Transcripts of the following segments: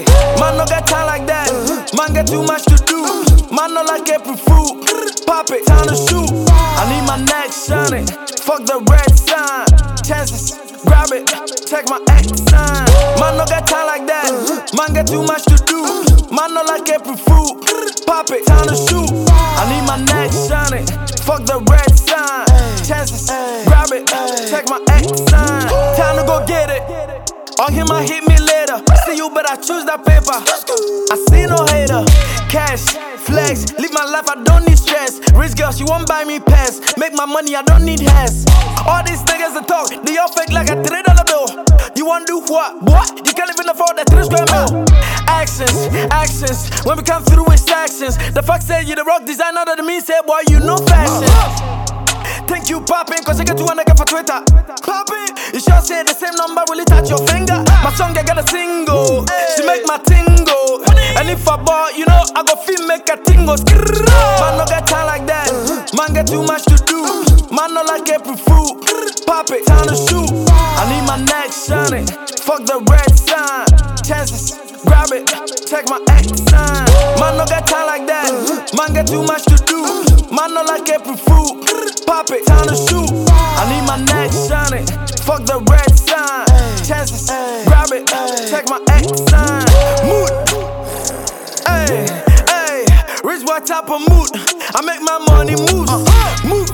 Man no get time like that. Man get too much to do. Man no like April Fool. Pop it, time to shoot. I need my neck shining. Fuck the red sign. Chances, grab it, check my X sign. Man no get time like that. Man get too much to do. Man no like April Fool. Pop it, time to shoot. I need my neck shining. Fuck the red sign. Chances, grab it, check my X sign. Time to go get it. On him, I hit me later. See you, but I choose that paper. I see no hater. Cash, flex, live my life, I don't need stress. Rich girl, she won't buy me pants. Make my money, I don't need hands. All these niggas that talk, they all fake like a $3 bill. You wanna do what? What? You can't even afford that 3 square mil. Actions, actions. When we come through with actions. The fuck said you the rock designer, that means say, boy, you know fashion. Think you poppin', cause I get 200 for Twitter. Poppin', you sure say the same number, will it touch your finger? My song, I got a single, she make my tingle. And if I ball, you know, I go feel make a tingle. Man no get time like that, man get too much to do. Man no like April Fool, pop it, time to shoot. I need my neck shining, fuck the red sign. Chances, grab it, check my X sign. Man no get time like that, man get too much to do. Man no like April Fool, pop it, time to shoot. I need my neck shining, fuck the red sign. Chances, grab it, check my X sign. Mood, ayy, ayy, rich boy type of mood. I make my money move, move.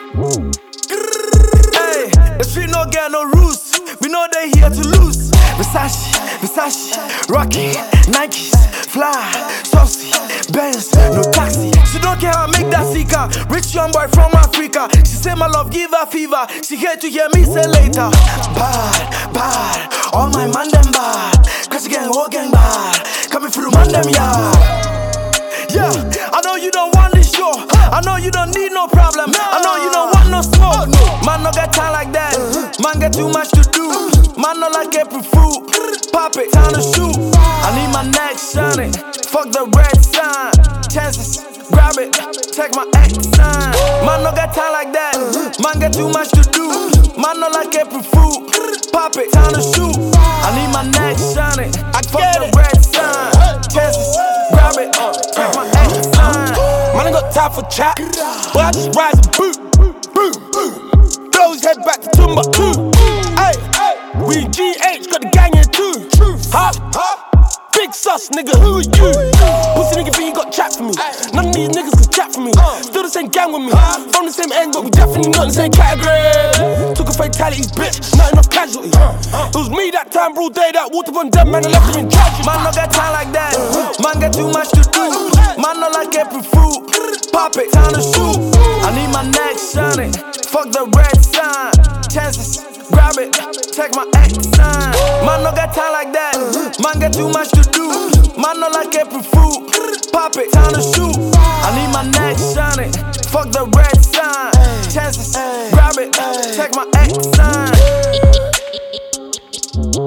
Ayy, the street no get no rules. We know they here to lose. Versace, Versace, Rocky, Nikes, Fly, Saucy, Benz, no taxi. She don't care how I make that seeker. Rich young boy from Africa. She say my love give her fever. She here to hear me say later. Bad, bad, all my man them bad. Cause gang, whole gang bad. Coming through man them yard. Yeah, I know you don't want this show. I know you don't need no problem. I know you don't want no smoke. Man no get time like that. Man get too much to do. Man no like April Fool. Pop it, time to shoot. I need my neck shining. Fuck the red sign. Chances, grab it, check my X sign. Man no get time like that. Man get too much to do. Man no like April Fool. Pop it, time to shoot. I need my neck shining. Fuck the red sign. Chances, grab it, check my X sign. Man, I got time for chat, but I just rise and boot, boot, boot. Throw his head back to Timbuktu. Hey, we in GH, got the gang here too. Huh? Big sus, nigga, who are you? Pussy nigga think you got chat for me. None of these niggas can chat for me. Still the same gang with me. From the same end, but we definitely not in the same category. Took a fatalities, bitch, not enough casualties. It was me that time, bro, day that water on them, man, I left him in tragedy. Man no get time like that. Man get too much to do. Man no like April Fool. Pop it, time to shoot. I need my neck shining. Fuck the red sign. Chances, grab it, check my X sign. Man no get time like that. Man get too much to do. Man no like April Fool. Pop it, time to shoot. I need my neck shining. Fuck the red sign. Chances, grab it, check my X sign.